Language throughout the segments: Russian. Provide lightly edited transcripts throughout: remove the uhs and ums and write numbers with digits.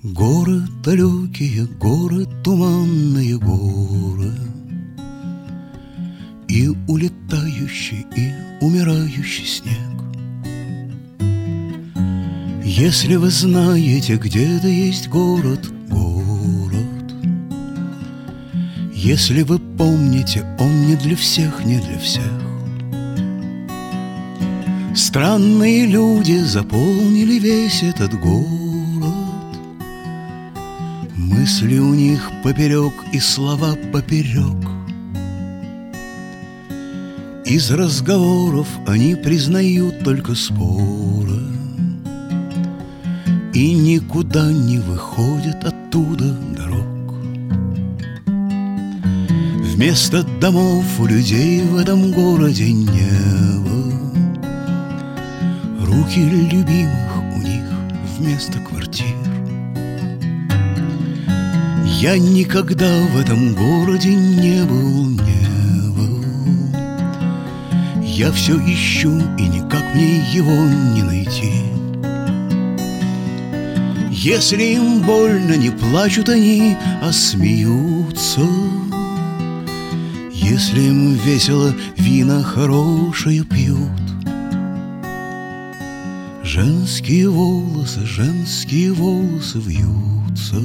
Горы далекие, горы туманные горы, и улетающий, и умирающий снег. Если вы знаете, где-то есть город, город, если вы помните, он не для всех, не для всех. Странные люди заполнили весь этот город. Мысли у них поперек и слова поперек. Из разговоров они признают только споры и никуда не выходят оттуда дорог. Вместо домов у людей в этом городе небо. Руки любимых у них вместо квартир. Я никогда в этом городе не был. Я все ищу, и никак мне его не найти. Если им больно, не плачут они, а смеются. Если им весело, вина хорошее пьют. Женские волосы вьются,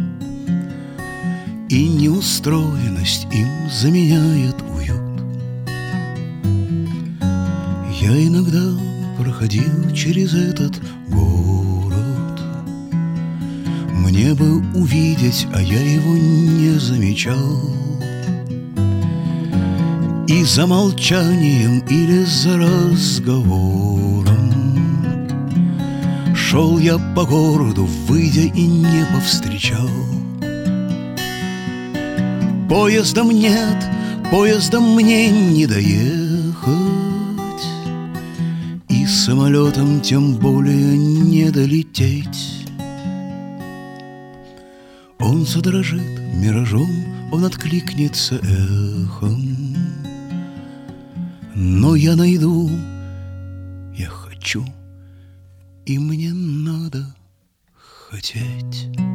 и неустроенность им заменяет уют. Я иногда проходил через этот город. Мне бы увидеть, а я его не замечал. И за молчанием или за разговором шел я по городу, выйдя и не повстречал. Поездом нет, поездом мне не доехать, и самолетом тем более не долететь. Он задрожит миражом, он откликнется эхом. Но я найду, я хочу, и мне надо хотеть.